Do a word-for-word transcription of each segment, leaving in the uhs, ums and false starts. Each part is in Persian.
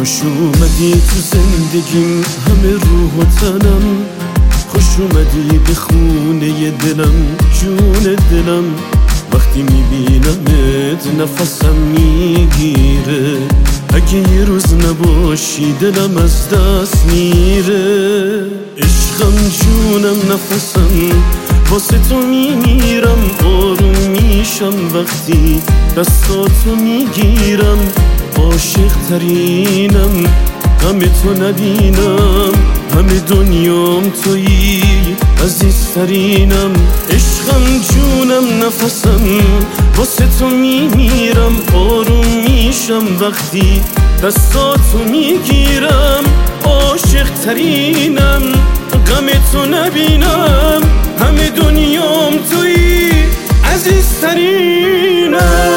خوش اومدی تو زندگیم همه روح و تنم، خوش اومدی به خونه دلم جون دلم. وقتی میبینمت نفسم میگیره، اگه یه روز نباشی دلم از دست میره. عشقم جونم نفسم واسه تو میمیرم، آروم میشم وقتی دستاتو میگیرم. عاشق ترینم همه تو نبینم، همه دنیام تویی عزیزترینم. عشقم جونم نفسم واسه تو میمیرم، آروم میشم وقتی دستاتو میگیرم. عاشق ترینم غم تو نبینم، همه دنیام تویی عزیزترینم.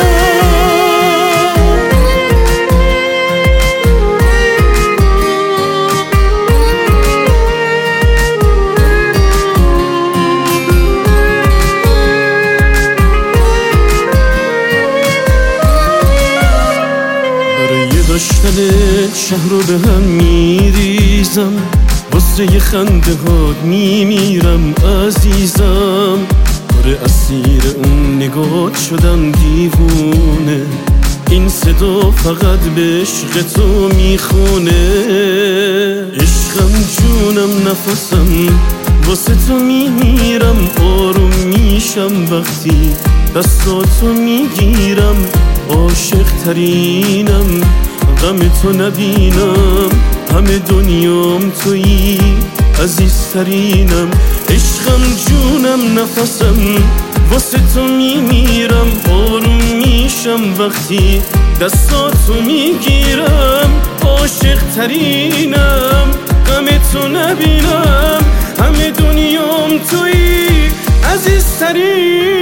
داشتنت شهر رو به هم میریزم، واسه یه خنده هات میمیرم عزیزم. آره اسیر اون نگات شدم دیوونه، این صدا فقط به عشق تو میخونه. عشقم جونم نفسم واسه تو میمیرم، آروم میشم وقتی دستاتو میگیرم. عاشق ترینم غم تو نبینم، همه دنیام تویی عزیزترینم. عشقم جونم نفسم واسه تو میمیرم، آروم میشم وقتی دستاتو میگیرم. عاشق ترینم غم تو نبینم، همه دنیام تویی عزیزترین.